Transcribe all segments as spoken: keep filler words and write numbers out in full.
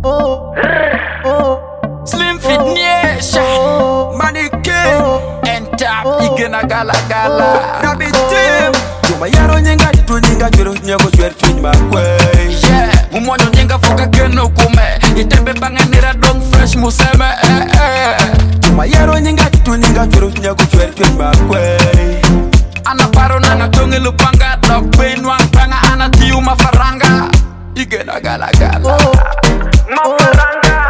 Slim Fit Nation, Money King, and Tap, Igena Gala Gala. Nabi Tim, Juma Yaro Nyanga, to Ninga, Nyago, Sweat, Twin Markway. Yeah, Mumono Nyanga Foka Keno Kume, Itepe Banganera Dong Fresh Museme. Juma Yaro Nyanga, to Ninga, Nyago, Sweat, Twin Markway. Ana paro nanga tonge lupanga, dog pain wang panga, ana tiu mafaranga. Igena Gala Gala. Mafaranga.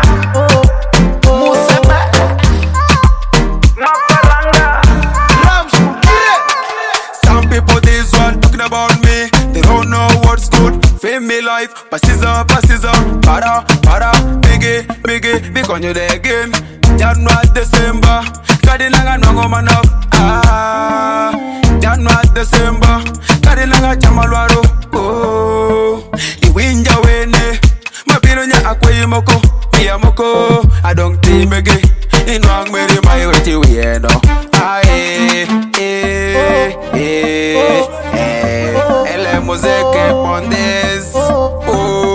About me, they don't know what's good. Fame me life, passes up, passes up. Para, para, biggie, biggie, because you're there again. January, December, Kadilanga Nongo man up. Ah, January, December, Kadilanga Chamalwaro. Oh, you win your way, my pironya akwe moko, miyamoko. I don't think biggie, in wrong meri my way to we know. Ah, eh, eh, eh, eh. Moseke Pondes, oh,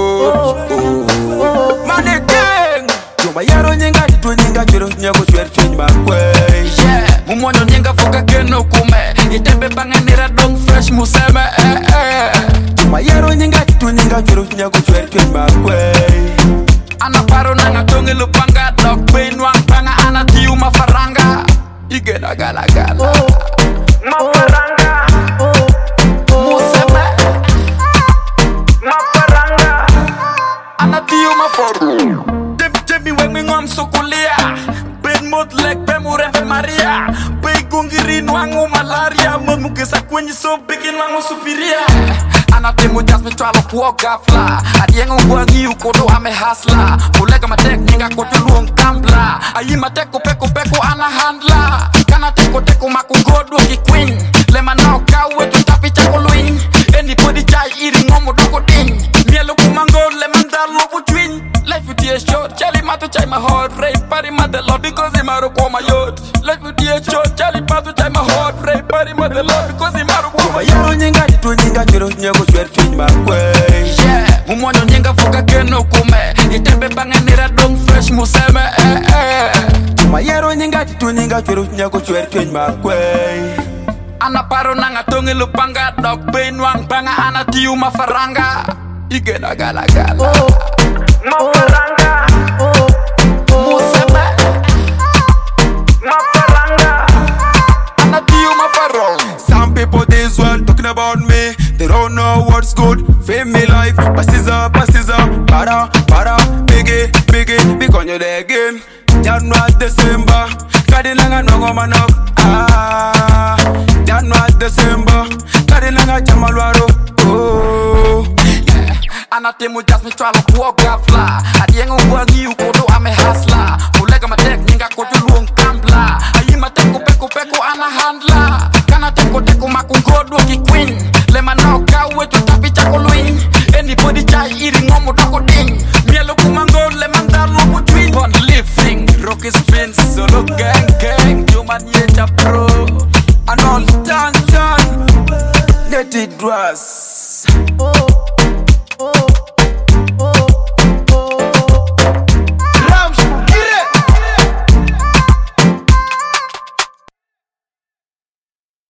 oh, Money King. Juma Yaro Nyanga, to Ninga, Nyago, Sweat, Twin Markway. Yeah, Mumono Nyanga Foka Keno Kume, Itepe Banganera Dong Fresh Museme. Juma Yaro Nyanga, to Ninga, Nyago, Sweat, Twin Markway. Ana paro nanga tonge lupanga, dog pain wang panga, ana tiu mafaranga. Igena Gala Gala. Mafaranga. Dem Jemmy when me ngom sokulia, ben mot leg bemure Maria, be gungiri nwangu malaria, memukesa kwenye so begin wangu supiria. Anatemu just me twalo kuo gafla, adiengo wangi ukodo ame hasla, mulega matek nyinga koto luong kambla, ayi mateko peko peko ana handla, kana teko teko makungodo ki queen, lema nao kawe tutapi chako luin, anybody chai iri ngomo doko ding, mielo kumango lemon dalo twin. Life with you short, Charlie Mato chai my heart rate, party mother love because he maro kwa my yacht. Life with you short, Charlie Mato chai my heart rate, party mother love because he maro kwa my yacht. Nyanga to Ninga, Nyago, Sweat, Twin Markway. Yeah, Mumono Nyanga Foka Keno Kume, Itepe Banganera Dong Fresh Museme. Juma Yaro Nyanga to Ninga, Nyago, Sweat, Twin Markway. Ana paro nanga tonge lupanga, dog pain wang panga, ana tiu mafaranga. Igena Gala Gala. Mafaranga, Museme, Mafaranga, ana tiu mafaranga. Some people this world talking about me, they don't know what's good. Fame me life, passes up, passes up. Para, para, biggie, biggie, because you're there again. January, December, Kadilanga Nongo man up. Ah, January, December, Kadilanga Chamalwaro. Oh. Anatemu just me twalo kuo gafla, adiengo wangi ukodo ame hasla, mulega matek nyinga koto luong kambla, ayi mateko peko peko ana handla, kana teko teko makungodo ki queen, lema nao kawe tutapi chako luin, anybody chai iri ngomo doko ding, mielo kumango lemon dalo twin. Pon lifting, rocky spin, solo gang gang, Juma Yecha pro, and all done done, get it dress.